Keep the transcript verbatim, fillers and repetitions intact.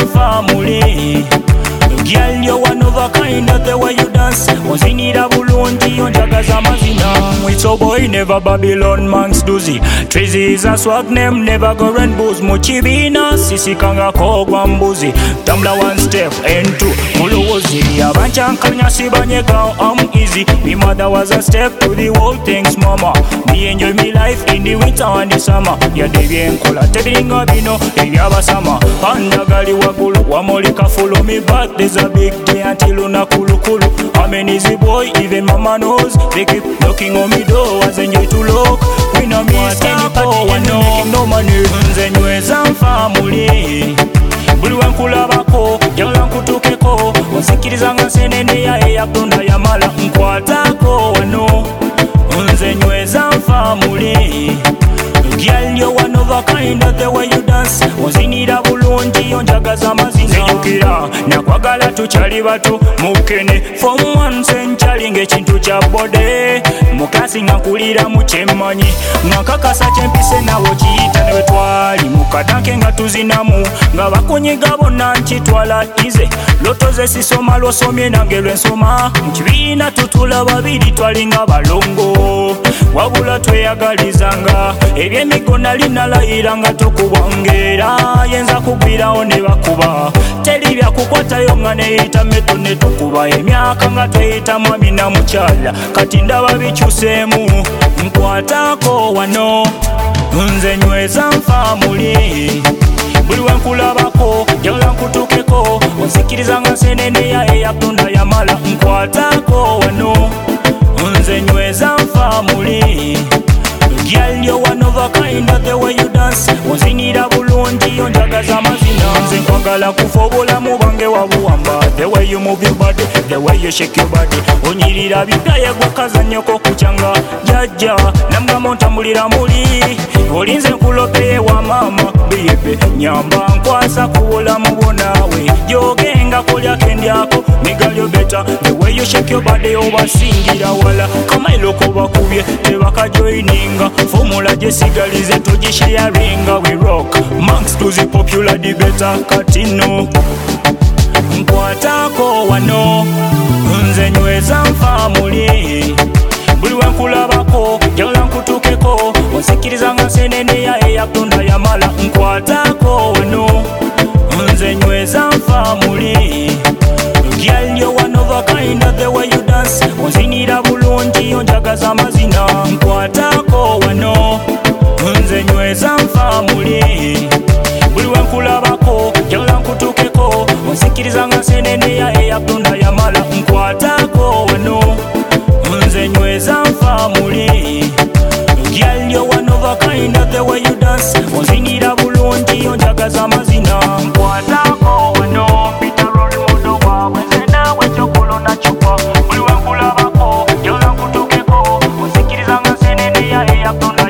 and family. Girl, you're one of a kind of the way you dance. Ozinira bulungi onjagaza mazina. It's a boy never Babylon man's doozy. Trizzy is a swag name, never go rent booze. Muchibina, sisi kanga kogwa mbuzi. Tambla one step, and two, muluozi. Abanchankanya sibanyega, I'm easy. Me mother was a step to the whole things, mama. Me enjoy me life in the winter and the summer. Ya devi enkola, tebinga bino, ebi abasama. Panda gali wagulu, wamolika follow me back. There's a big day until una kulu kulu. I'm an easy boy, even mama knows. They keep knocking on me door as enjoy to look. We no miss anybody, we no making no money. Nze nyweza family. Buli wankulabako, jala nkutukeko. Onsikiriza nga senene ya eya kunda ya mala nkwatako wano. Nze nyweza family. Girl, you're one of a kind of the way you dance. Ozinira bulungi onjagaza mazina. Sejukira nakwagala tukyali bato mukene from one century ng'ekintu kya bode. Mukasi nga nkulira mu kyemmanyi nga nkakasa kyempise nawo kiyita ne wetwali mukatanke nga tuzinamu nga bakunyiga bonna nkitwala ize loto ze sisoma lwosomye nange lwensoma mu kibiina tutula babiri twalinga balongo wabula tweyagalizanga eby'emigo nali nalayira nga tokubwangeera yenza kugwirawo ne bakuba teri byakukwatayo nga neyita meto ne tukuba emyaka nga tweyita mwami na mukyala kati ndaba bikyuseemu nkwatako wano nze nyweza family. Buli wankulabako jala nkutukeko onsikiriza nga senene ya eya kunda ya mala nkwatako wano nze nyweza family. Girl, you're one of a kind of the way you dance. Ozinira bulungi onjagaza mazina. Nze nkwagala kufobola mu bwange wabuwamba. The way you move your body, the way you shake your body. Onyirira bibyaye gwakazanyoko kukyanga jajja namugamba ontambulira muli olinze nkulopeye wa mama bebe nyamba nkwasa kuwola mu bwonawe jogenga kolyako endyako migalyo beta the way you shake your body obasingira wala kamailoko bakubye tebakajoininga formula gyesigalize togishayaringa we rock monks to the popular debata katino nkwatako wano nze nyweza family. Buli wankulabako jala nkutukeko onsikiriza nga senene ya eya kunda ya mala nkwatako wano nze nyweza family. Girl, you're one of a kind of the way you dance. Ozinira bulungi onjagaza mazina nkwatako wano nze nyweza family. Buli wankulabako jala nkutukeko onsikiriza nga senene ya eya kunda ya mala nkwatako wano nze nyweza family. Girl, you're one of a kind of the way you dance. Ozinira bulungi onjagaza mazina nkwatako wano Peter Roll modo wawe nze nawe kyokolo na chupa. Buli wankulabako jala nkutukeko onsikiriza nga senene ya eya kunda